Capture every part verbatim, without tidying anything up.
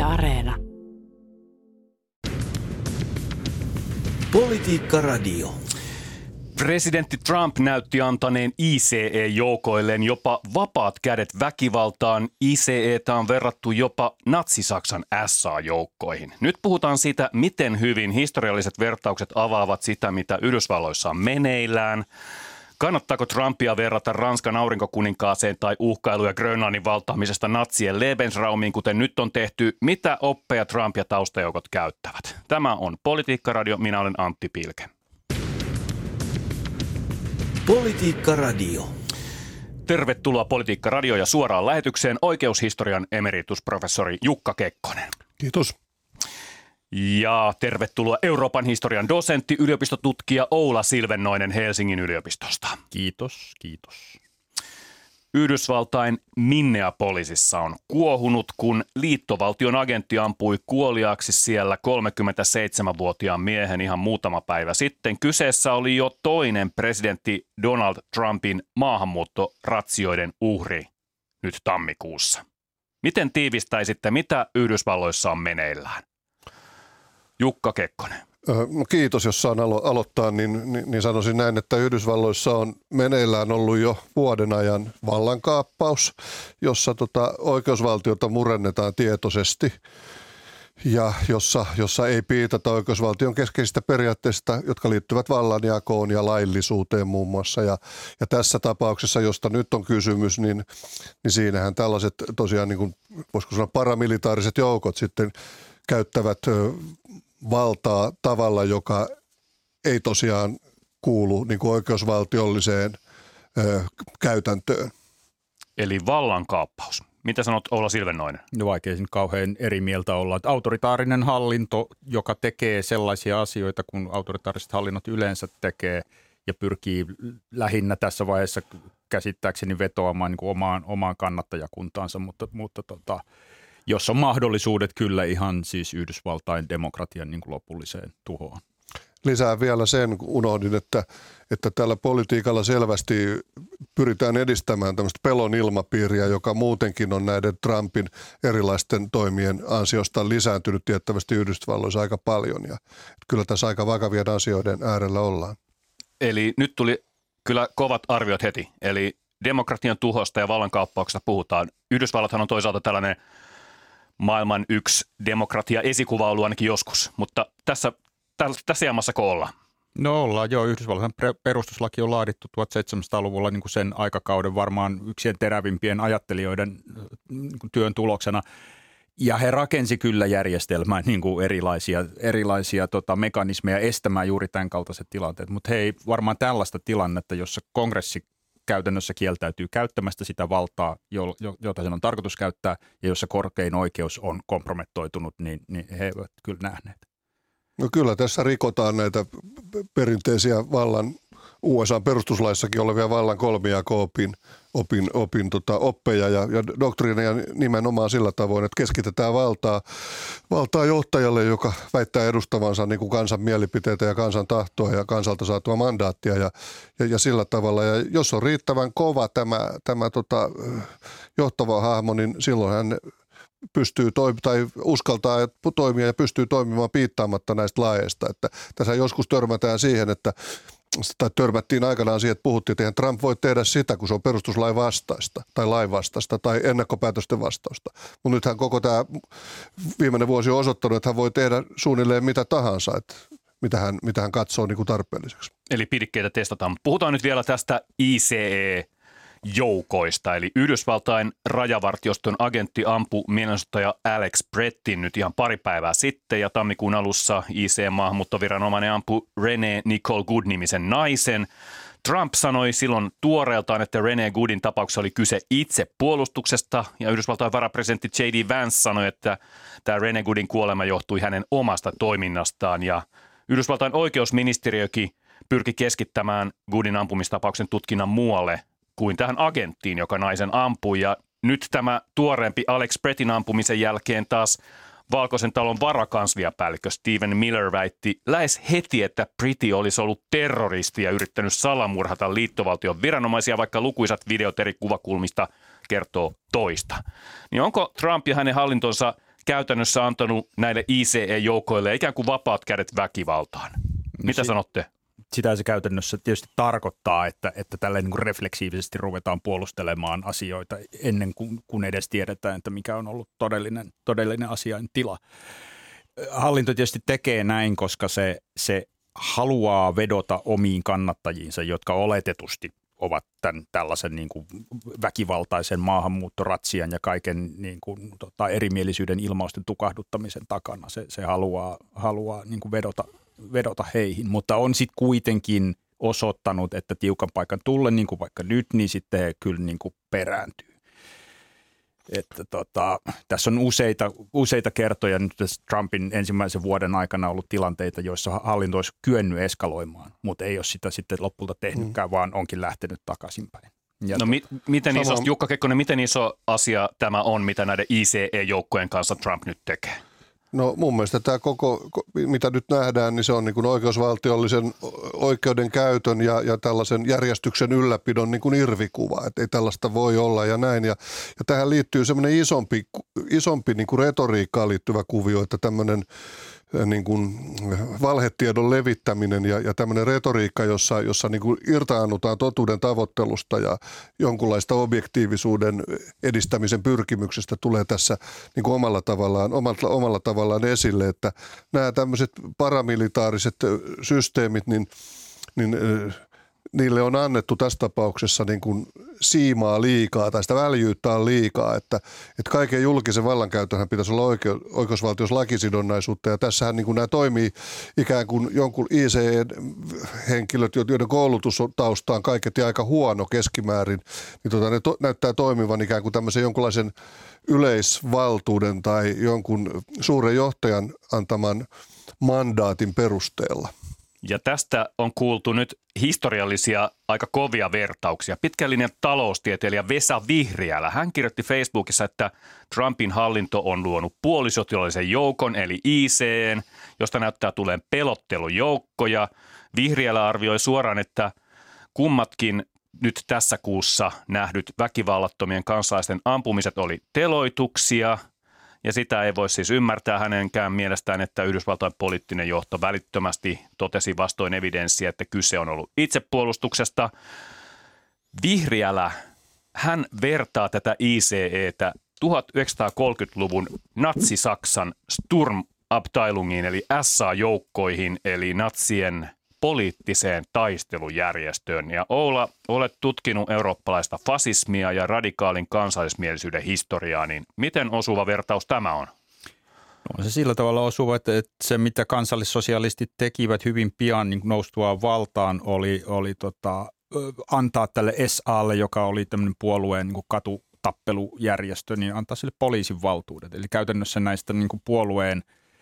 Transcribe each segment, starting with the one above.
Areena. Politiikka Radio. Presidentti Trump näytti antaneen I C E-joukoilleen jopa vapaat kädet väkivaltaan. I C E:tä on verrattu jopa natsi-Saksan S A-joukkoihin. Nyt puhutaan siitä, miten hyvin historialliset vertaukset avaavat sitä, mitä Yhdysvalloissa on meneillään. Kannattaako Trumpia verrata Ranskan aurinkokuninkaaseen tai uhkailuja Grönlannin valtaamisesta natsien Lebensraumiin, kuten nyt on tehty? Mitä oppeja Trump ja taustajoukot käyttävät? Tämä on Politiikka Radio. Minä olen Antti Pilke. Politiikka Radio. Tervetuloa Politiikka Radio ja suoraan lähetykseen oikeushistorian emeritusprofessori Jukka Kekkonen. Kiitos. Ja tervetuloa Euroopan historian dosentti, yliopistotutkija Oula Silvennoinen Helsingin yliopistosta. Kiitos, kiitos. Yhdysvaltain Minneapolisissa on kuohunut, kun liittovaltion agentti ampui kuoliaaksi siellä kolmekymmentäseitsemänvuotiaan miehen ihan muutama päivä sitten. Kyseessä oli jo toinen presidentti Donald Trumpin maahanmuuttoratsioiden uhri nyt tammikuussa. Miten tiivistäisitte, mitä Yhdysvalloissa on meneillään? Jukka Kekkonen. No kiitos, jos saan alo- aloittaa, niin, niin, niin sanoisin näin, että Yhdysvalloissa on meneillään ollut jo vuoden ajan vallankaappaus, jossa tota oikeusvaltiota murennetaan tietoisesti ja jossa, jossa ei piitata oikeusvaltion keskeisistä periaatteista, jotka liittyvät vallanjakoon ja laillisuuteen muun muassa. Ja, ja tässä tapauksessa, josta nyt on kysymys, niin, niin siinähän tällaiset tosiaan, niin kuin, voisiko sanoa paramilitaariset joukot sitten käyttävät valtaa tavalla, joka ei tosiaan kuulu niin kuin oikeusvaltiolliseen ö, käytäntöön. Eli vallankaappaus. Mitä sanot Oula Silvennoinen? No vaikea siinä kauhean eri mieltä olla. Että autoritaarinen hallinto, joka tekee sellaisia asioita, kun autoritaariset hallinnot yleensä tekee ja pyrkii lähinnä tässä vaiheessa käsittääkseni vetoamaan niin kuin omaan, omaan kannattajakuntaansa, mutta, mutta tota, jos on mahdollisuudet kyllä ihan siis Yhdysvaltain demokratian niin kuin lopulliseen tuhoon. Lisää vielä sen, kun unohdin, että, että tällä politiikalla selvästi pyritään edistämään tämmöistä pelon ilmapiiriä, joka muutenkin on näiden Trumpin erilaisten toimien ansiosta lisääntynyt tiettävästi Yhdysvalloissa aika paljon. Ja kyllä tässä aika vakavien asioiden äärellä ollaan. Eli nyt tuli kyllä kovat arviot heti. Eli demokratian tuhosta ja vallankaappauksesta puhutaan. Yhdysvallathan on toisaalta tällainen maailman yksi demokratia esikuva ollut ainakin joskus, mutta tässä, tässä jammassako ollaan? No ollaan, joo. Yhdysvaltain perustuslaki on laadittu tuhatseitsemänsataaluvulla niin kuin sen aikakauden varmaan yksien terävimpien ajattelijoiden niin kuin työn tuloksena. Ja he rakensi kyllä järjestelmään niin kuin erilaisia, erilaisia tota, mekanismeja estämään juuri tämän kaltaiset tilanteet, mutta he ei varmaan tällaista tilannetta, jossa kongressi käytännössä kieltäytyy käyttämästä sitä valtaa, jota sen on tarkoitus käyttää, ja jossa korkein oikeus on kompromettoitunut, niin, niin he eivät kyllä nähneet. No kyllä tässä rikotaan näitä perinteisiä vallan, U S A-perustuslaissakin olevia vallan kolmijako-opin opin, opin, tota, oppeja ja, ja doktriineja nimenomaan sillä tavoin, että keskitetään valtaa, valtaa johtajalle, joka väittää edustavansa niin kuin kansan mielipiteitä ja kansan tahtoa ja kansalta saatua mandaattia ja, ja, ja sillä tavalla. Ja jos on riittävän kova tämä, tämä tota, johtava hahmo, niin silloin hän pystyy toim- tai uskaltaa toimia ja pystyy toimimaan piittaamatta näistä laeista. Että tässä joskus törmätään siihen, että tai törmättiin aikanaan siihen, että puhuttiin, että eihän Trump voi tehdä sitä, kun se on perustuslain vastaista tai lain vastaista tai ennakkopäätösten vastausta. Mutta nythän koko tämä viimeinen vuosi on osoittanut, että hän voi tehdä suunnilleen mitä tahansa, että mitä hän, mitä hän katsoo niin kuin tarpeelliseksi. Eli pidikkeitä testataan. Puhutaan nyt vielä tästä I C E-joukoista, eli Yhdysvaltain rajavartioston agentti ampui mielenosoittaja Alex Brettin nyt ihan pari päivää sitten, ja tammikuun alussa I C E-maahanmuuttoviranomainen ampui Renee Nicole Good-nimisen naisen. Trump sanoi silloin tuoreeltaan, että Renee Goodin tapauksessa oli kyse itsepuolustuksesta, ja Yhdysvaltain varapresidentti J D Vance sanoi, että tämä Renee Goodin kuolema johtui hänen omasta toiminnastaan, ja Yhdysvaltain oikeusministeriökin pyrki keskittämään Goodin ampumistapauksen tutkinnan muualle kuin tähän agenttiin, joka naisen ampui. Ja nyt tämä tuoreempi Alex Brettin ampumisen jälkeen taas Valkoisen talon varakansliapäällikkö Stephen Miller väitti lähes heti, että Britti olisi ollut terroristi ja yrittänyt salamurhata liittovaltion viranomaisia, vaikka lukuisat videot eri kuvakulmista kertoo toista. Niin onko Trump ja hänen hallintonsa käytännössä antanut näille I C E-joukoille ikään kuin vapaat kädet väkivaltaan. Mitä si- sanotte? Sitä se käytännössä tietysti tarkoittaa, että, että tällä niin kuin refleksiivisesti ruvetaan puolustelemaan asioita ennen kuin, kuin edes tiedetään, että mikä on ollut todellinen, todellinen asiain tila. Hallinto tietysti tekee näin, koska se, se haluaa vedota omiin kannattajiinsa, jotka oletetusti ovat tämän tällaisen niin kuin väkivaltaisen maahanmuuttoratsian ja kaiken niin kuin, tota, erimielisyyden ilmausten tukahduttamisen takana. Se, se haluaa, haluaa niin kuin vedota, vedota heihin, mutta on sitten kuitenkin osoittanut, että tiukan paikan tullen, niin kuin vaikka nyt, niin sitten he kyllä niin kuin perääntyy. Että tota, tässä on useita, useita kertoja nyt tässä Trumpin ensimmäisen vuoden aikana ollut tilanteita, joissa hallinto olisi kyennyt eskaloimaan, mutta ei ole sitä sitten lopulta tehnytkään, mm. vaan onkin lähtenyt takaisinpäin. Ja no to- mi- miten Sama... iso, Jukka Kekkonen, miten iso asia tämä on, mitä näiden I C E-joukkojen kanssa Trump nyt tekee? No mun mielestä tämä koko, mitä nyt nähdään, niin se on niin kuin oikeusvaltiollisen oikeudenkäytön ja, ja tällaisen järjestyksen ylläpidon niin kuin irvikuva, että ei tällaista voi olla ja näin. Ja, ja tähän liittyy semmoinen isompi, isompi niin kuin retoriikkaan liittyvä kuvio, että tämmöinen niin kuin valhetiedon levittäminen ja, ja tämmöinen retoriikka, jossa, jossa niin kuin irtaannutaan totuuden tavoittelusta ja jonkunlaista objektiivisuuden edistämisen pyrkimyksestä tulee tässä niin kuin omalla tavallaan, omalla, omalla tavallaan esille, että nämä tämmöiset paramilitaariset systeemit, niin, niin niille on annettu tässä tapauksessa niin kuin siimaa liikaa tai sitä väljyyttä on liikaa, että, että kaiken julkisen vallankäytönhän pitäisi olla oikeus, oikeusvaltiossa lakisidonnaisuutta ja tässähän niin kuin nämä toimii ikään kuin jonkun I C E-henkilöt, joiden koulutustausta on kaiketi aika huono keskimäärin, niin tota, ne to, näyttää toimivan ikään kuin tämmöisen jonkunlaisen yleisvaltuuden tai jonkun suuren johtajan antaman mandaatin perusteella. Ja tästä on kuultu nyt historiallisia aika kovia vertauksia. Pitkällinen taloustieteilijä Vesa Vihriälä, hän kirjoitti Facebookissa, että Trumpin hallinto on luonut puolisotilaallisen joukon eli I C E:n, josta näyttää tuleen pelottelujoukkoja. Vihriälä arvioi suoraan, että kummatkin nyt tässä kuussa nähdyt väkivallattomien kansalaisten ampumiset oli teloituksia. Ja sitä ei voi siis ymmärtää hänenkään mielestään, että Yhdysvaltain poliittinen johto välittömästi totesi vastoin evidenssiä, että kyse on ollut itsepuolustuksesta. Vihriälä, hän vertaa tätä I C E:tä tuhatyhdeksänsataakolmekymmentäluvun natsi-Saksan Sturmabteilungiin eli S A-joukkoihin eli natsien poliittiseen taistelujärjestöön. Ja Oula, olet tutkinut eurooppalaista fasismia ja radikaalin kansallismielisyyden historiaa, niin miten osuva vertaus tämä on? No, se sillä tavalla osuva, että se mitä kansallissosialistit tekivät hyvin pian niin noustua valtaan oli, oli tota, antaa tälle S A:lle, joka oli tämmöinen puolueen niin katutappelujärjestö, niin antaa sille poliisin valtuudet. Eli käytännössä näistä niin puolueen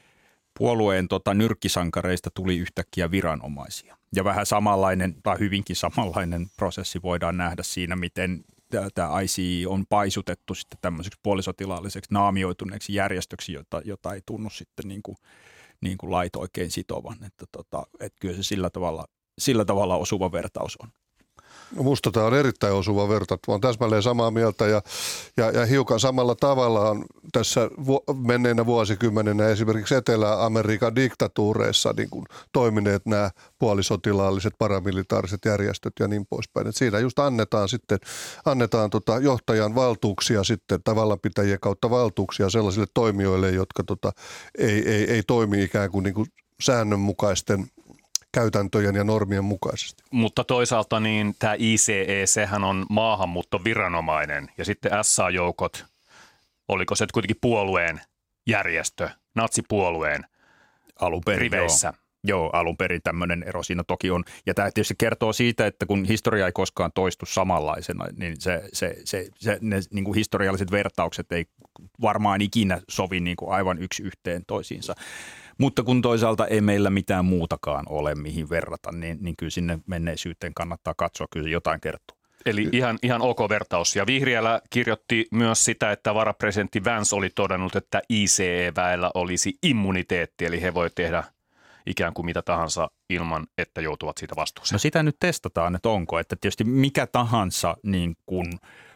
Puolueen tota, nyrkkisankareista tuli yhtäkkiä viranomaisia. Ja vähän samanlainen tai hyvinkin samanlainen prosessi voidaan nähdä siinä, miten tämä I C E on paisutettu sitten tämmöiseksi puolisotilaalliseksi naamioituneeksi järjestöksi, jota, jota ei tunnu sitten niin kuin, niin kuin lait oikein sitovan. Että, tota, että kyllä se sillä tavalla, sillä tavalla osuva vertaus on. No musta tämä on erittäin osuva verta. Olen täsmälleen samaa mieltä ja, ja, ja hiukan samalla tavalla on tässä vu- menneinä vuosikymmeninä esimerkiksi Etelä-Amerikan diktatuureissa niin kuin toimineet nämä puolisotilaalliset paramilitaariset järjestöt ja niin poispäin. Et siinä just annetaan sitten annetaan tota johtajan valtuuksia sitten tai vallanpitäjien kautta valtuuksia sellaisille toimijoille, jotka tota, ei, ei, ei toimi ikään kuin, niin kuin säännönmukaisten käytäntöjen ja normien mukaisesti. Mutta toisaalta niin tämä I C E, sehän on maahanmuuttoviranomainen ja sitten S A-joukot, oliko se kuitenkin puolueen järjestö, natsipuolueen alun perin, riveissä? Joo. Joo, alun perin tämmöinen ero siinä toki on. Ja tämä tietysti kertoo siitä, että kun historia ei koskaan toistu samanlaisena, niin se, se, se, se, ne niin kuin historialliset vertaukset ei varmaan ikinä sovi niin kuin aivan yksi yhteen toisiinsa. Mutta kun toisaalta ei meillä mitään muutakaan ole, mihin verrata, niin, niin kyllä sinne menneisyyteen kannattaa katsoa, kyllä jotain kertoo. Eli ihan, ihan ok vertaus. Ja Vihriälä kirjoitti myös sitä, että varapresidentti Vance oli todennut, että I C E-väellä olisi immuniteetti, eli he voi tehdä ikään kuin mitä tahansa ilman, että joutuvat siitä vastuuseen. No sitä nyt testataan, että onko, että tietysti mikä tahansa niin kuin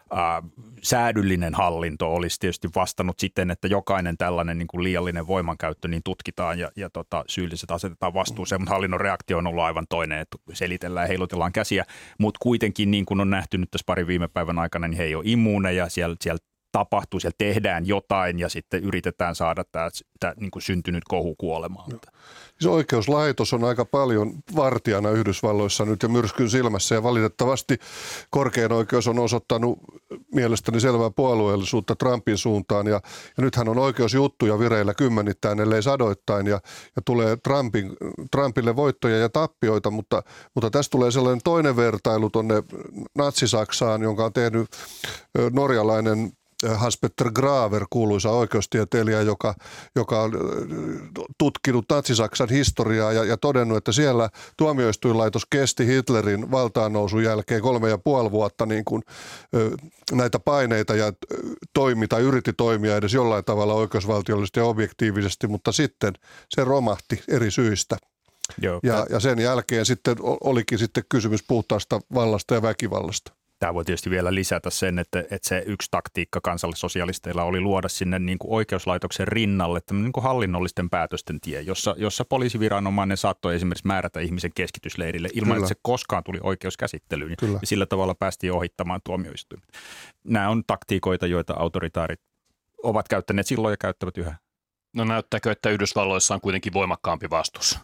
ää, säädyllinen hallinto olisi tietysti vastannut siten, että jokainen tällainen niin kuin liiallinen voimankäyttö niin tutkitaan ja, ja tota, syylliset asetetaan vastuuseen, mutta hallinnon reaktio on ollut aivan toinen, että selitellään ja heilutellaan käsiä, mutta kuitenkin niin kuin on nähty nyt tässä parin viime päivän aikana, niin he ei ole immuuneja, siellä, siellä tapahtuu, siellä tehdään jotain ja sitten yritetään saada tämä, tämä niin kuin syntynyt kohu kuolemaan. No. Siis oikeuslaitos on aika paljon vartijana Yhdysvalloissa nyt ja myrskyn silmässä ja valitettavasti korkein oikeus on osoittanut mielestäni selvää puolueellisuutta Trumpin suuntaan ja, ja nythän on oikeusjuttuja vireillä kymmenittäin, ellei sadoittain ja, ja tulee Trumpin, Trumpille voittoja ja tappioita, mutta, mutta tässä tulee sellainen toinen vertailu tuonne Natsi-Saksaan, jonka on tehnyt norjalainen Hans-Petter Graver, kuuluisa oikeustieteilijä, joka, joka on tutkinut Natsi-Saksan historiaa ja, ja todennut, että siellä tuomioistuinlaitos kesti Hitlerin valtaannousun jälkeen kolme ja puoli vuotta niin kuin, ö, näitä paineita ja toimi tai yritti toimia edes jollain tavalla oikeusvaltiollisesti ja objektiivisesti, mutta sitten se romahti eri syistä. Joo, ja, ja sen jälkeen sitten olikin sitten kysymys puhtaasta vallasta ja väkivallasta. Tämä voi tietysti vielä lisätä sen, että, että se yksi taktiikka kansallissosialisteilla oli luoda sinne niin kuin oikeuslaitoksen rinnalle niin kuin hallinnollisten päätösten tie, jossa, jossa poliisiviranomainen saattoi esimerkiksi määrätä ihmisen keskitysleirille ilman, Kyllä. että se koskaan tuli oikeuskäsittelyyn. Kyllä. Ja sillä tavalla päästiin ohittamaan tuomioistuimet. Nämä on taktiikoita, joita autoritaarit ovat käyttäneet silloin ja käyttävät yhä. No näyttääkö, että Yhdysvalloissa on kuitenkin voimakkaampi vastus?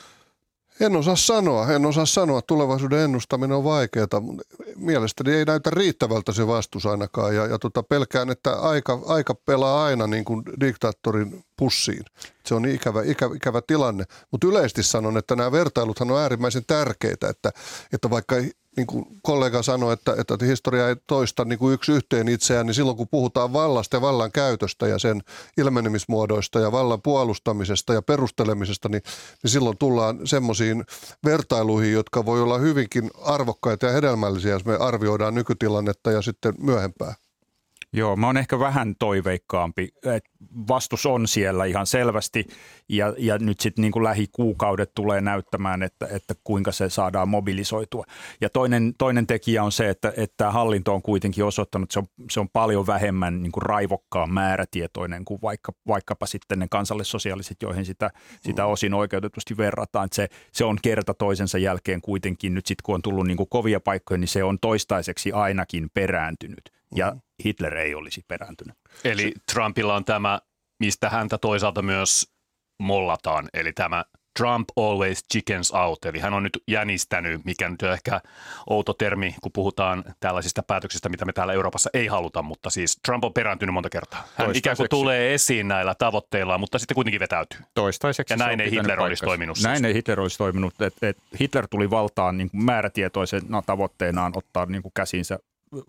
En osaa sanoa, en osaa sanoa. Tulevaisuuden ennustaminen on vaikeaa. Mielestäni ei näytä riittävältä se vastus ainakaan. Ja, ja tota, pelkään, että aika, aika pelaa aina niin kuin diktaattorin pussiin. Se on ikävä, ikävä, ikävä tilanne. Mutta yleisesti sanon, että nämä vertailuthan on äärimmäisen tärkeitä. Että, että vaikka niin kuin kollega sanoi, että, että historia ei toista niin kuin yksi yhteen itseään, niin silloin kun puhutaan vallasta ja vallan käytöstä ja sen ilmenemismuodoista ja vallan puolustamisesta ja perustelemisesta, niin, niin silloin tullaan semmoisiin vertailuihin, jotka voi olla hyvinkin arvokkaita ja hedelmällisiä, jos me arvioidaan nykytilannetta ja sitten myöhempää. Joo, mä oon ehkä vähän toiveikkaampi. Vastus on siellä ihan selvästi ja, ja nyt sitten niin kuin lähikuukaudet tulee näyttämään, että, että kuinka se saadaan mobilisoitua. Ja toinen, toinen tekijä on se, että, että hallinto on kuitenkin osoittanut, että se on, se on paljon vähemmän niin kuin raivokkaan määrätietoinen kuin vaikka, vaikkapa sitten ne kansallissosiaaliset, joihin sitä, sitä osin oikeutetusti verrataan. Että se, se on kerta toisensa jälkeen kuitenkin nyt sitten kun on tullut niin kuin kovia paikkoja, niin se on toistaiseksi ainakin perääntynyt. Ja Hitler ei olisi perääntynyt. Eli Trumpilla on tämä, mistä häntä toisaalta myös mollataan, eli tämä Trump always chickens out, eli hän on nyt jänistänyt, mikä nyt on ehkä outo termi, kun puhutaan tällaisista päätöksistä, mitä me täällä Euroopassa ei haluta, mutta siis Trump on perääntynyt monta kertaa. Hän ikään kuin tulee esiin näillä tavoitteilla, mutta sitten kuitenkin vetäytyy. Toistaiseksi. Ja näin ei Hitler olisi toiminut. Näin siis. ei Hitler olisi toiminut, että et Hitler tuli valtaan niin kuin määrätietoisena tavoitteenaan ottaa niin kuin käsinsä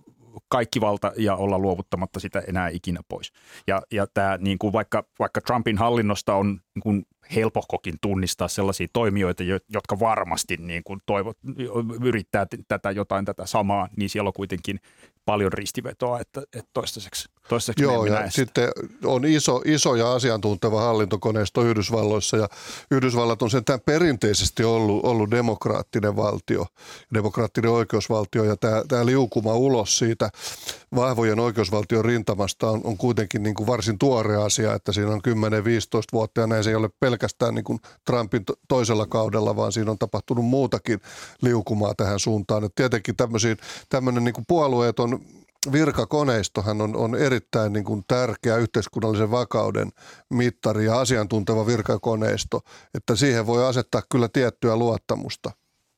kaikki valta ja olla luovuttamatta sitä enää ikinä pois. Ja, ja tämä, niin kuin vaikka, vaikka Trumpin hallinnosta on niin kuin helpohkokin tunnistaa sellaisia toimijoita, jotka varmasti niin kuin toivot, yrittää tätä jotain tätä samaa, niin siellä on kuitenkin paljon ristivetoa, että, että toistaiseksi, toistaiseksi Joo, ja näe sitten on iso, iso ja asiantunteva hallintokoneisto Yhdysvalloissa, ja Yhdysvallat on sentään perinteisesti ollut, ollut demokraattinen valtio, demokraattinen oikeusvaltio, ja tämä, tämä liukuma ulos siitä vahvojen oikeusvaltion rintamasta on, on kuitenkin niin kuin varsin tuore asia, että siinä on kymmenen viisitoista vuotta, ja näin se ei ole pelkästään niin kuin Trumpin toisella kaudella, vaan siinä on tapahtunut muutakin liukumaa tähän suuntaan. Et tietenkin tämmöinen niin kuin puolueeton virkakoneistohan on, on erittäin niin kuin tärkeä yhteiskunnallisen vakauden mittari ja asiantunteva virkakoneisto, että siihen voi asettaa kyllä tiettyä luottamusta.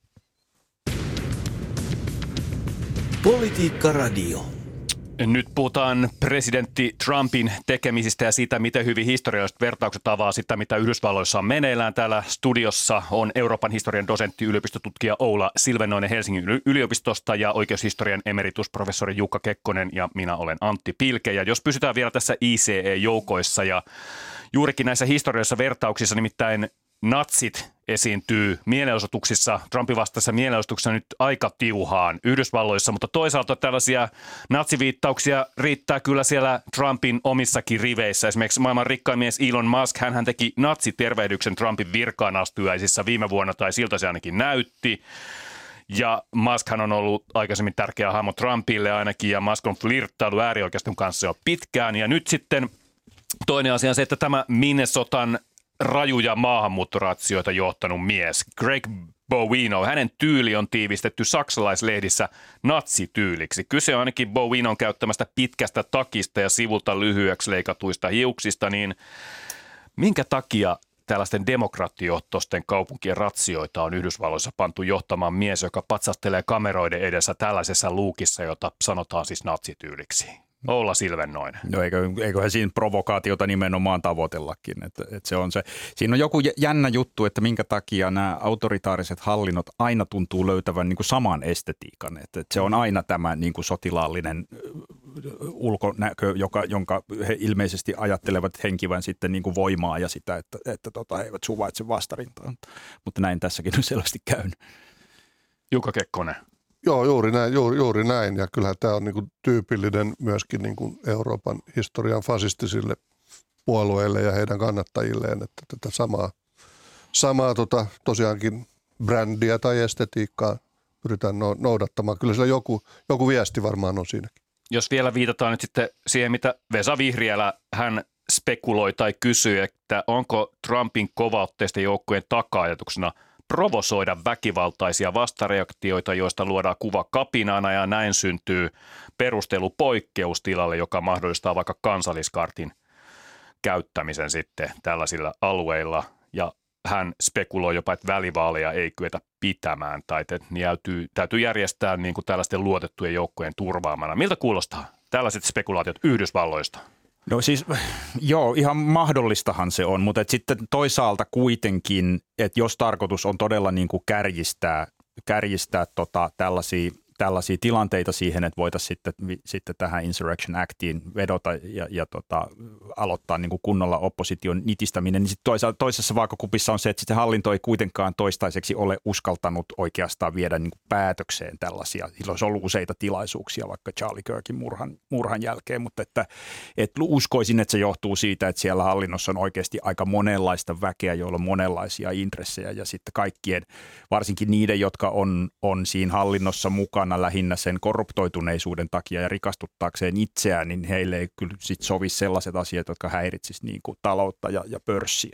Politiikka Radio. Nyt puhutaan presidentti Trumpin tekemisistä ja siitä, miten hyvin historialliset vertaukset avaa sitä, mitä Yhdysvalloissa on meneillään. Täällä studiossa on Euroopan historian dosentti, yliopistotutkija Oula Silvennoinen Helsingin yliopistosta ja oikeushistorian emeritusprofessori Jukka Kekkonen ja minä olen Antti Pilke. Ja jos pysytään vielä tässä I C E-joukoissa ja juurikin näissä historiallisissa vertauksissa, nimittäin natsit esiintyy mielenosoituksissa, Trumpin vastaisessa mielenosoituksessa nyt aika tiuhaan Yhdysvalloissa, mutta toisaalta tällaisia natsiviittauksia riittää kyllä siellä Trumpin omissakin riveissä. Esimerkiksi maailman rikkain mies Elon Musk, hän teki natsitervehdyksen Trumpin virkaan astujaisissa viime vuonna, tai siltä se ainakin näytti. Ja Muskhan on ollut aikaisemmin tärkeä hahmo Trumpille ainakin, ja Musk on flirttailu äärioikeiston kanssa jo pitkään. Ja nyt sitten toinen asia on se, että tämä Minnesotan rajuja maahanmuuttoratsioita johtanut mies, Greg Bowino, hänen tyyli on tiivistetty saksalaislehdissä natsityyliksi. Kyse on ainakin Bowinon käyttämästä pitkästä takista ja sivulta lyhyeksi leikatuista hiuksista, niin minkä takia tällaisten demokraattijohtoisten kaupunkien ratsioita on Yhdysvalloissa pantu johtamaan mies, joka patsastelee kameroiden edessä tällaisessa luukissa, jota sanotaan siis natsityyliksi? Olla Silvennoinen. No eikö, eiköhän siinä provokaatiota nimenomaan tavoitellakin. Että, että se on se. Siinä on joku jännä juttu, että minkä takia nämä autoritaariset hallinnot aina tuntuu löytävän niin kuin saman estetiikan. Että, että se on aina tämä niin kuin sotilaallinen ulkonäkö, joka, jonka he ilmeisesti ajattelevat henkivän sitten niin kuin voimaa ja sitä, että, että tota, he eivät suvaitse vastarintaan. Mutta näin tässäkin on selvästi käynyt. Jukka Kekkonen. Joo, juuri näin, juuri, juuri näin. Ja kyllähän tämä on niin kuin tyypillinen myöskin niin kuin Euroopan historian fasistisille puolueille ja heidän kannattajilleen, että tätä samaa, samaa tota, tosiaankin brändiä tai estetiikkaa pyritään noudattamaan. Kyllä sillä joku, joku viesti varmaan on siinäkin. Jos vielä viitataan nyt sitten siihen, mitä Vesa Vihriälä, hän spekuloi tai kysyy, että onko Trumpin kovaotteisten joukkojen taka-ajatuksena provosoida väkivaltaisia vastareaktioita, joista luodaan kuva kapinaana ja näin syntyy perustelu poikkeustilalle, joka mahdollistaa vaikka kansalliskartin käyttämisen sitten tällaisilla alueilla. Ja hän spekuloi jopa, että välivaaleja ei kyetä pitämään tai että ne täytyy, täytyy järjestää niin kuin tällaisten luotettujen joukkojen turvaamana. Miltä kuulostaa tällaiset spekulaatiot Yhdysvalloista? No siis joo, ihan mahdollistahan se on, mutta et sitten toisaalta kuitenkin, että jos tarkoitus on todella niin kuin kärjistää, kärjistää tota tällaisia, tällaisia tilanteita siihen, että voitaisiin sitten, sitten tähän Insurrection Actiin vedota ja, ja tota, aloittaa niin kuin kunnolla opposition nitistäminen, niin sitten toisaalta, toisessa vaakakupissa on se, että sitten hallinto ei kuitenkaan toistaiseksi ole uskaltanut oikeastaan viedä niin kuin päätökseen tällaisia. Sillä olisi ollut useita tilaisuuksia vaikka Charlie Kirkin murhan, murhan jälkeen, mutta että, että uskoisin, että se johtuu siitä, että siellä hallinnossa on oikeasti aika monenlaista väkeä, joilla on monenlaisia intressejä ja sitten kaikkien, varsinkin niiden, jotka on, on siinä hallinnossa mukana, lähinnä sen korruptoituneisuuden takia ja rikastuttaakseen itseään, niin heille ei kyllä sit sovi sellaiset asiat, jotka häiritsisivät niin kuin taloutta ja, ja pörssiä.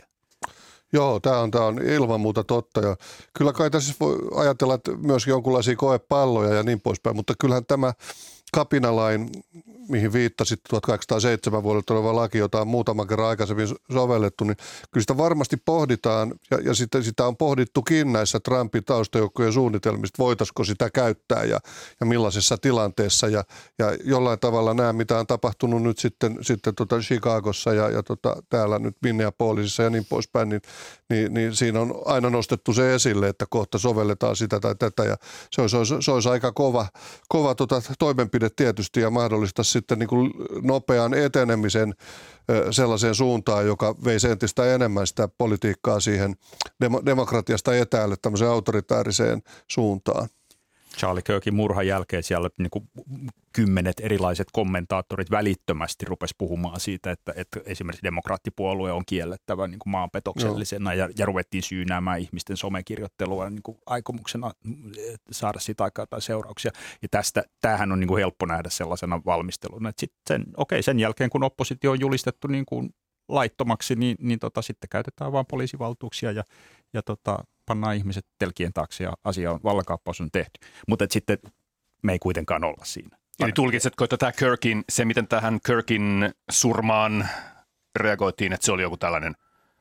Joo, tämä on, tämä on ilman muuta totta. Ja kyllä kai tässä voi ajatella, että myös jonkinlaisia koepalloja ja niin poispäin, mutta kyllähän tämä kapinalain, mihin viittasit tuhatkahdeksansataaseitsemän vuodelta oleva laki, jota on muutaman kerran aikaisemmin sovellettu, niin kyllä sitä varmasti pohditaan ja, ja sitä, sitä on pohdittukin näissä Trumpin taustajoukkojen suunnitelmista, voitaisiko sitä käyttää ja, ja millaisessa tilanteessa ja, ja jollain tavalla nämä, mitä on tapahtunut nyt sitten, sitten tota Chicagossa ja, ja tota täällä nyt Minneapolisissa ja niin poispäin, niin, niin, niin siinä on aina nostettu se esille, että kohta sovelletaan sitä tai tätä ja se olisi, se olisi, se olisi aika kova, kova tota toimenpide tietysti ja mahdollista sitten niin kuin nopean etenemisen sellaiseen suuntaan, joka veisi entistä enemmän sitä politiikkaa siihen dem- demokratiasta etäälle tämmöiseen autoritaariseen suuntaan. Charlie Kirkin murhan jälkeen siellä niin kuin kymmenet erilaiset kommentaattorit välittömästi rupesi puhumaan siitä, että, että esimerkiksi demokraattipuolue on kiellettävä niin kuin maanpetoksellisena ja, ja ruvettiin syynäämään ihmisten somekirjoittelua niin kuin aikomuksena saada siitä aikaa tai seurauksia. Ja tästä, tämähän on niin kuin helppo nähdä sellaisena valmisteluna, että sitten okei, sen jälkeen kun oppositio on julistettu niin kuin laittomaksi, niin, niin tota, sitten käytetään vaan poliisivaltuuksia ja, ja tota, pannaan ihmiset telkien taakse ja asia on, vallankaappaus on tehty. Mutta sitten me ei kuitenkaan olla siinä. Eli tulkitsetko, että tämä Kirkin, se miten tähän Kirkin surmaan reagoitiin, että se oli joku tällainen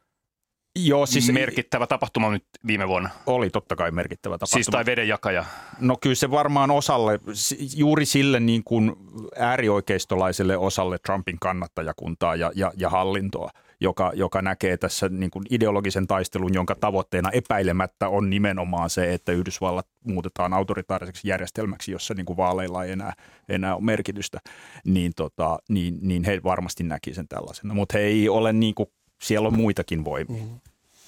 Joo, siis merkittävä tapahtuma nyt viime vuonna? Oli totta kai merkittävä tapahtuma. Siis tai vedenjakaja? No kyllä se varmaan osalle, juuri sille niin kuin äärioikeistolaiselle osalle Trumpin kannattajakuntaa ja, ja, ja hallintoa, joka, joka näkee tässä niin kuin ideologisen taistelun, jonka tavoitteena epäilemättä on nimenomaan se, että Yhdysvallat muutetaan autoritaariseksi järjestelmäksi, jossa niin kuin vaaleilla ei enää, enää ole merkitystä, niin, tota, niin, niin he varmasti näki sen tällaisena. Mutta he ei ole niin kuin, siellä on muitakin voimia. Mm.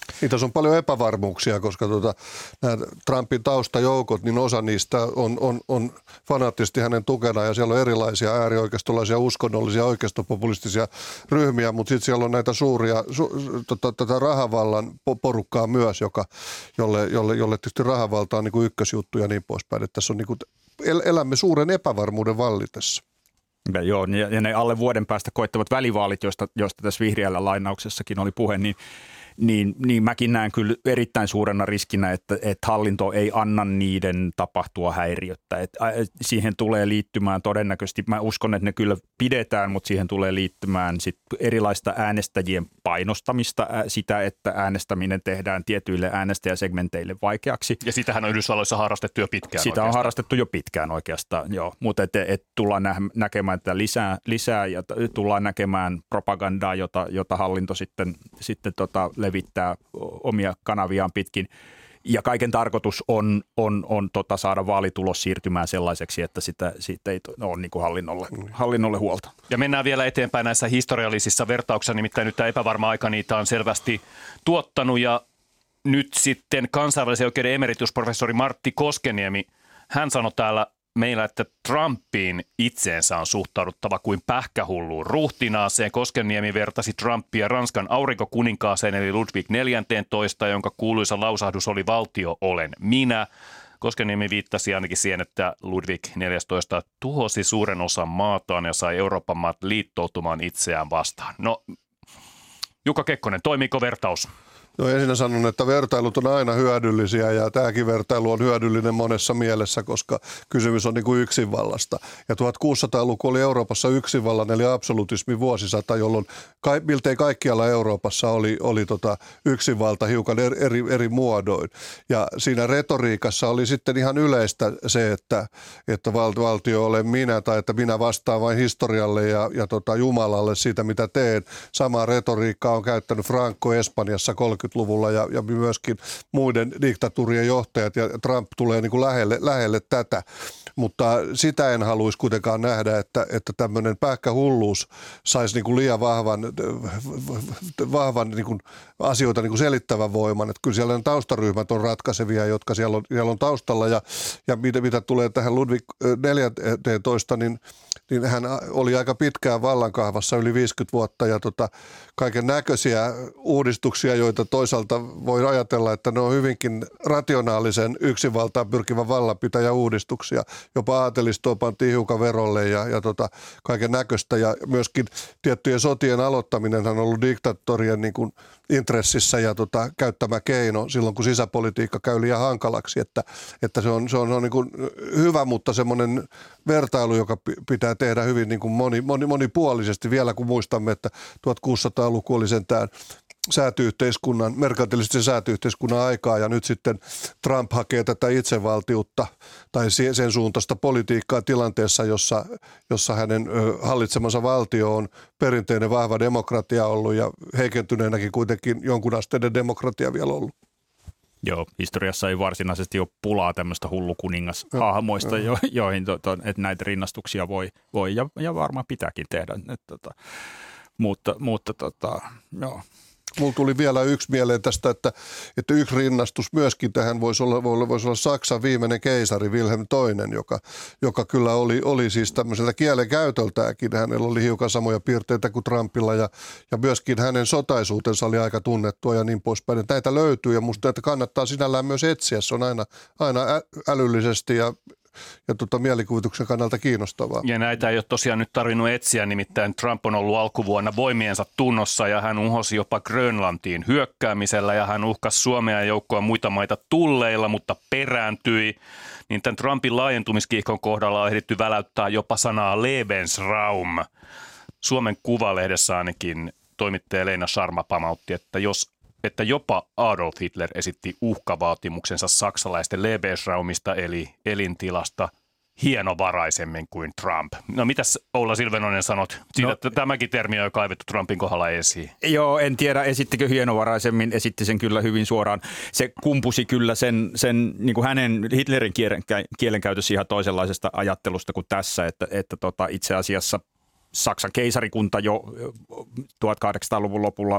Niin tässä on paljon epävarmuuksia, koska tuota, nämä Trumpin taustajoukot, niin osa niistä on, on, on fanaattisesti hänen tukena ja siellä on erilaisia äärioikeistolaisia, uskonnollisia, oikeistopopulistisia ryhmiä, mutta sitten siellä on näitä suuria, su, tota, tätä rahavallan porukkaa myös, joka, jolle, jolle, jolle tietysti rahavalta on niin kuin ykkösjuttu ja niin poispäin. Että tässä on niin kuin, el, elämme suuren epävarmuuden vallitessa. Ja joo, ja ne alle vuoden päästä koittavat välivaalit, joista, joista tässä vihreällä lainauksessakin oli puhe, niin Niin, niin mäkin näen kyllä erittäin suurena riskinä, että, että hallinto ei anna niiden tapahtua häiriöttä. Et siihen tulee liittymään todennäköisesti, mä uskon, että ne kyllä pidetään, mutta siihen tulee liittymään sit erilaista äänestäjien painostamista, sitä, että äänestäminen tehdään tietyille äänestäjäsegmenteille vaikeaksi. Ja sitähän on Yhdysvalloissa harrastettu jo pitkään Sitä oikeastaan. on harrastettu jo pitkään oikeastaan, joo. Mutta et, et tullaan nä- näkemään tätä lisää, lisää ja t- tullaan näkemään propagandaa, jota, jota hallinto sitten, sitten tota levittää omia kanaviaan pitkin. Ja kaiken tarkoitus on, on, on tota saada vaalitulos siirtymään sellaiseksi, että sitä, siitä ei ole niin kuin hallinnolle, hallinnolle huolta. Ja mennään vielä eteenpäin näissä historiallisissa vertauksissa, nimittäin nyt tämä epävarma aika niitä on selvästi tuottanut. Ja nyt sitten kansainvälisen oikeuden emeritusprofessori Martti Koskeniemi, hän sanoi täällä meillä, että Trumpiin itseensä on suhtauduttava kuin pähkähulluun ruhtinaaseen. Koskeniemi vertasi Trumpia Ranskan aurinkokuninkaaseen eli Ludwig neljästoista, jonka kuuluisa lausahdus oli valtio olen minä. Koskeniemi viittasi ainakin siihen, että Ludwig neljästoista tuhosi suuren osan maataan ja sai Euroopan maat liittoutumaan itseään vastaan. No, Jukka Kekkonen, toimiiko vertaus? No ensin sanon, että vertailut on aina hyödyllisiä ja tämäkin vertailu on hyödyllinen monessa mielessä, koska kysymys on niin kuin yksinvallasta. Ja tuhatkuusisataaluku oli Euroopassa yksinvallan eli absolutismin vuosisata, jolloin ka- miltei kaikkialla Euroopassa oli, oli tota yksinvalta hiukan eri, eri, eri muodoin. Ja siinä retoriikassa oli sitten ihan yleistä se, että, että val- valtio olen minä tai että minä vastaan vain historialle ja, ja tota Jumalalle siitä, mitä teen. Samaa retoriikkaa on käyttänyt Franco Espanjassa kolmekymmentäluvulla ja, ja myöskin muiden diktatuurien johtajat ja Trump tulee niin kuin lähelle, lähelle tätä, mutta sitä en haluaisi kuitenkaan nähdä, että, että tämmöinen pähkähulluus saisi niin kuin liian vahvan, vahvan niin kuin asioita niin kuin selittävän voiman, että kyllä siellä on taustaryhmät on ratkaisevia, jotka siellä on, siellä on taustalla ja, ja mitä, mitä tulee tähän Ludwig neljästoista, niin niin hän oli aika pitkään vallankahvassa, yli viisikymmentä vuotta ja tota, kaiken näköisiä uudistuksia, joita toisaalta voi ajatella, että ne on hyvinkin rationaalisen yksinvaltaan pyrkivän vallanpitäjän uudistuksia. Jopa aatelistoa pantiin hiukan verolle ja, ja tota, kaiken näköistä ja myöskin tiettyjen sotien aloittaminen on ollut diktaattorien niin kuin intressissä ja tota, käyttämä keino silloin, kun sisäpolitiikka käy liian hankalaksi, että, että se on, se on, on niin kuin hyvä, mutta semmoinen vertailu, joka pitää tehdä hyvin niin kuin moni, moni, monipuolisesti vielä, kun muistamme, että tuhatkuusisataaluku oli sentään säätyyhteiskunnan, merkantilistisen säätyyhteiskunnan aikaa ja nyt sitten Trump hakee tätä itsevaltiutta tai sen suuntaista politiikkaa tilanteessa, jossa, jossa hänen hallitsemansa valtio on perinteinen vahva demokratia ollut ja heikentyneenäkin kuitenkin jonkun asteinen demokratia vielä ollut. Joo, historiassa ei varsinaisesti ole pulaa tämmöistä hullukuningashahmoista, jo, joihin to, to, että näitä rinnastuksia voi, voi ja, ja varmaan pitääkin tehdä. Et, tota, mutta mutta tota, joo. Mulla tuli vielä yksi mieleen tästä, että, että yksi rinnastus myöskin tähän voisi olla, voisi olla Saksan viimeinen keisari Wilhelm toinen, joka, joka kyllä oli, oli siis tämmöiseltä kielenkäytöltäänkin. Hänellä oli hiukan samoja piirteitä kuin Trumpilla ja, ja myöskin hänen sotaisuutensa oli aika tunnettua ja niin poispäin. Että näitä löytyy ja musta että kannattaa sinällään myös etsiä. Se on aina, aina älyllisesti ja ja tuota, mielikuvituksen kannalta kiinnostavaa. Ja näitä ei ole tosiaan nyt tarvinnut etsiä, nimittäin Trump on ollut alkuvuonna voimiensa tunnossa ja hän uhosi jopa Grönlantiin hyökkäämisellä ja hän uhkasi Suomea ja joukkoa muita maita tulleilla, mutta perääntyi. Niin tämän Trumpin laajentumiskiihkon kohdalla on ehditty väläyttää jopa sanaa Lebensraum. Suomen Kuvalehdessä ainakin toimittaja Leena Sharma pamautti, että jos että jopa Adolf Hitler esitti uhkavaatimuksensa saksalaisten Lebensraumista eli elintilasta hienovaraisemmin kuin Trump. No mitäs Oula Silvenoinen sanot? Siitä, no, että tämäkin termi on jo kaivettu Trumpin kohdalla esiin. Joo, en tiedä esittikö hienovaraisemmin, esitti sen kyllä hyvin suoraan. Se kumpusi kyllä sen, sen niin kuin hänen Hitlerin kielen, kielenkäytössä ihan toisenlaisesta ajattelusta kuin tässä, että, että tota, itse asiassa Saksan keisarikunta jo tuhatkahdeksansataaluvun lopulla oli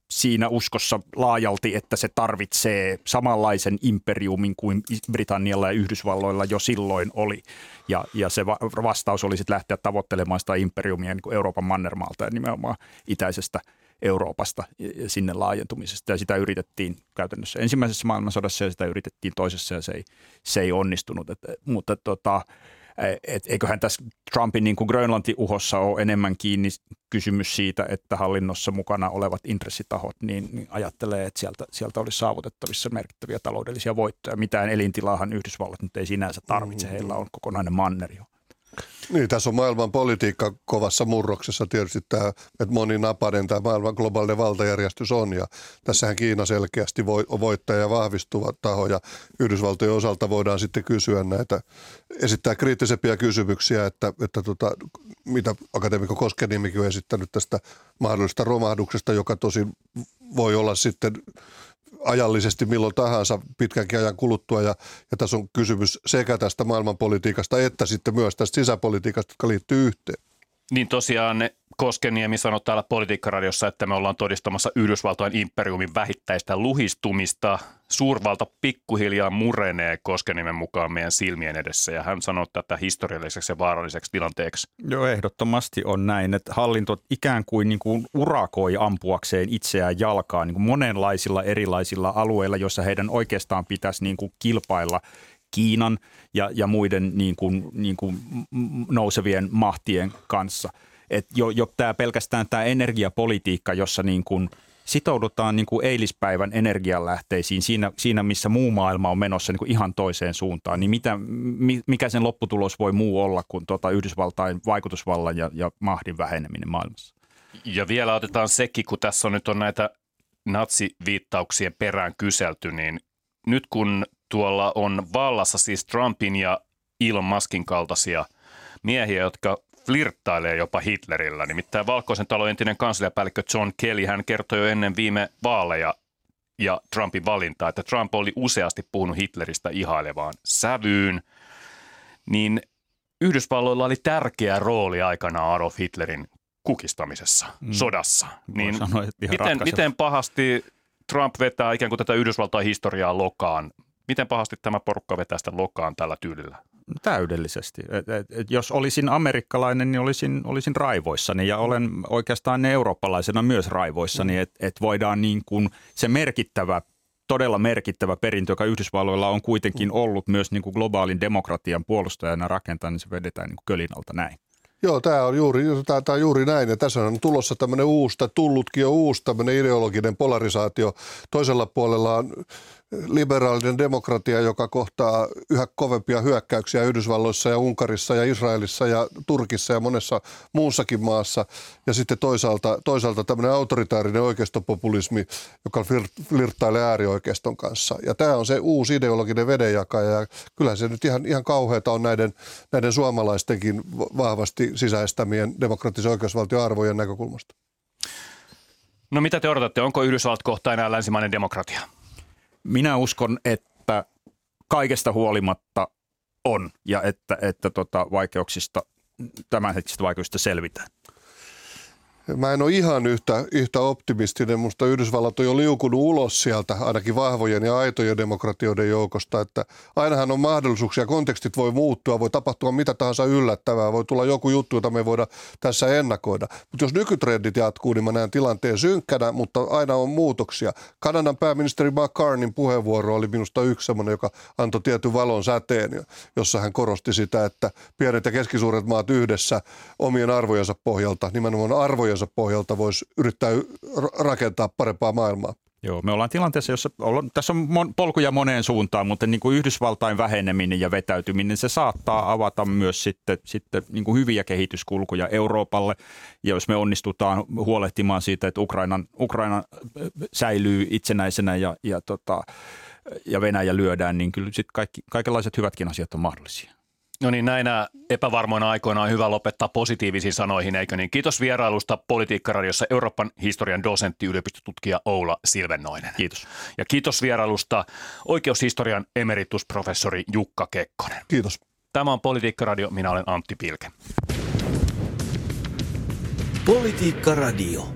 siinä uskossa laajalti, että se tarvitsee samanlaisen imperiumin kuin Britannialla ja Yhdysvalloilla jo silloin oli. Ja, ja se va- vastaus oli sitten lähteä tavoittelemaan sitä imperiumia niin kuin Euroopan mannermaalta ja nimenomaan itäisestä Euroopasta ja sinne laajentumisesta. Ja sitä yritettiin käytännössä ensimmäisessä maailmansodassa ja sitä yritettiin toisessa ja se ei, se ei onnistunut. Et, mutta tota, et, eiköhän tässä Trumpin niin kuin Grönlanti-uhossa ole enemmän kiinni kysymys siitä, että hallinnossa mukana olevat intressitahot niin, niin ajattelee, että sieltä, sieltä olisi saavutettavissa merkittäviä taloudellisia voittoja. Mitään elintilaahan Yhdysvallat nyt ei sinänsä tarvitse, heillä on kokonainen manneri jo. Niin, tässä on maailman politiikka kovassa murroksessa tietysti tämä, että moninapainen tämä maailman globaalinen valtajärjestys on. Ja tässähän Kiina selkeästi voi, on voittaja ja vahvistuva taho ja Yhdysvaltojen osalta voidaan sitten kysyä näitä, esittää kriittisempiä kysymyksiä, että, että tota, mitä akateemikko Koskenniemikin on esittänyt tästä mahdollisesta romahduksesta, joka tosin voi olla sitten ajallisesti milloin tahansa pitkänkin ajan kuluttua ja, ja tässä on kysymys sekä tästä maailmanpolitiikasta että sitten myös tästä sisäpolitiikasta, jotka liittyy yhteen. Niin tosiaan Koskenniemi sanoi täällä Politiikkaradiossa, että me ollaan todistamassa Yhdysvaltojen imperiumin vähittäistä luhistumista. Suurvalta pikkuhiljaa murenee Koskenniemen mukaan meidän silmien edessä ja hän sanoi tätä historialliseksi ja vaaralliseksi tilanteeksi. Joo, ehdottomasti on näin, että hallinto ikään kuin, niin kuin urakoi ampuakseen itseään jalkaan niin kuin monenlaisilla erilaisilla alueilla, joissa heidän oikeastaan pitäisi niin kuin kilpailla Kiinan ja, ja muiden niin kuin, niin kuin nousevien mahtien kanssa. Et jo, jo tämä pelkästään tämä energiapolitiikka, jossa niin kuin sitoudutaan niin kuin eilispäivän energianlähteisiin siinä, siinä, missä muu maailma on menossa niin kuin ihan toiseen suuntaan, niin mitä, mikä sen lopputulos voi muu olla kuin tuota Yhdysvaltain vaikutusvallan ja, ja mahdin väheneminen maailmassa? Ja vielä otetaan sekin, kun tässä on nyt on näitä natsiviittauksien perään kyselty, niin nyt kun tuolla on vallassa siis Trumpin ja Elon Muskin kaltaisia miehiä, jotka flirttailee jopa Hitlerillä. Nimittäin Valkoisen talon entinen kansliapäällikkö John Kelly, hän kertoi jo ennen viime vaaleja ja Trumpin valintaa, että Trump oli useasti puhunut Hitleristä ihailevaan sävyyn. Niin Yhdysvalloilla oli tärkeä rooli aikanaan Adolf Hitlerin kukistamisessa, mm. sodassa. Niin sanoa, miten, miten pahasti Trump vetää ikään kuin tätä Yhdysvaltain historiaa lokaan? Miten pahasti tämä porukka vetää sitä lokaan tällä tyylillä? Täydellisesti. Et, et, et jos olisin amerikkalainen, niin olisin, olisin raivoissani ja olen oikeastaan eurooppalaisena myös raivoissani, mm. että et voidaan niin kuin se merkittävä, todella merkittävä perintö, joka Yhdysvalloilla on kuitenkin ollut myös niin kuin globaalin demokratian puolustajana rakentaa, niin se vedetään niin kuin kölin alta näin. Joo, tämä on juuri, tämä, tämä on juuri näin ja tässä on tulossa tämmöinen uusi, tai tullutkin jo uusi tämmöinen ideologinen polarisaatio. Toisella puolella on liberaalinen demokratia, joka kohtaa yhä kovempia hyökkäyksiä Yhdysvalloissa ja Unkarissa ja Israelissa ja Turkissa ja monessa muussakin maassa. Ja sitten toisaalta, toisaalta tämmöinen autoritaarinen oikeistopopulismi, joka flirttailee äärioikeiston kanssa. Ja tämä on se uusi ideologinen vedenjakaja ja kyllä se nyt ihan, ihan kauheata on näiden, näiden suomalaistenkin vahvasti sisäistämien demokraattisen oikeusvaltioarvojen näkökulmasta. No mitä te odotatte? Onko Yhdysvallat kohta enää länsimainen demokratia? Minä uskon, että kaikesta huolimatta on ja että, että tota vaikeuksista, tämänhetkisistä vaikeuksista selvitään. Mä en ole ihan yhtä, yhtä optimistinen. Musta Yhdysvallat on jo liukunut ulos sieltä ainakin vahvojen ja aitojen demokratioiden joukosta, että ainahan on mahdollisuuksia, kontekstit voi muuttua, voi tapahtua mitä tahansa yllättävää, voi tulla joku juttu, jota me ei voida tässä ennakoida. Mutta jos nykytrendit jatkuu, niin mä näen tilanteen synkkänä, mutta aina on muutoksia. Kanadan pääministeri McCartneyn puheenvuoro oli minusta yksi sellainen, joka antoi tietyn valon säteen, jossa hän korosti sitä, että pienet ja keskisuuret maat yhdessä omien arvojensa pohjalta, nimenomaan arvojen pohjalta voisi yrittää rakentaa parempaa maailmaa. Joo, me ollaan tilanteessa, jossa ollaan, tässä on mon, polkuja moneen suuntaan, mutta niin kuin Yhdysvaltain väheneminen ja vetäytyminen, se saattaa avata myös sitten, sitten niin kuin hyviä kehityskulkuja Euroopalle. Ja jos me onnistutaan huolehtimaan siitä, että Ukrainan, Ukraina säilyy itsenäisenä ja, ja, tota, ja Venäjä lyödään, niin kyllä sitten kaikki, kaikenlaiset hyvätkin asiat on mahdollisia. No niin, näinä epävarmoina aikoina on hyvä lopettaa positiivisiin sanoihin, eikö niin? Kiitos vierailusta Politiikkaradiossa Euroopan historian dosentti, yliopistotutkija Oula Silvennoinen. Kiitos. Ja kiitos vierailusta oikeushistorian emeritusprofessori Jukka Kekkonen. Kiitos. Tämä on Politiikkaradio, minä olen Antti Pilke. Politiikkaradio.